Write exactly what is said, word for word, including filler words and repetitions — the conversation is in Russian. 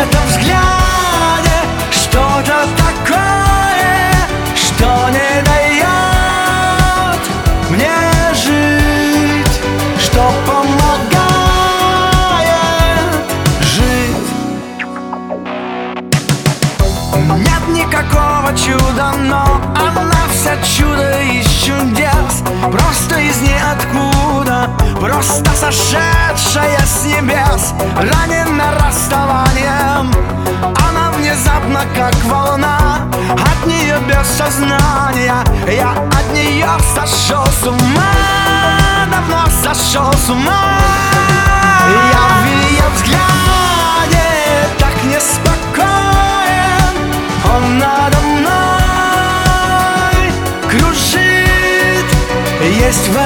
этом взгляде что-то такое, что не дает мне жить, что помогает жить. Нет никакого чуда, но она вся чудо из чудес, просто из ниоткуда, просто сошедшая с небес. Ранена расставанием, она внезапно как волна, от нее без сознания. Я от нее сошел с ума, давно сошел с ума. Я в ее взгляде так неспокоен, он надо мной кружит. Есть в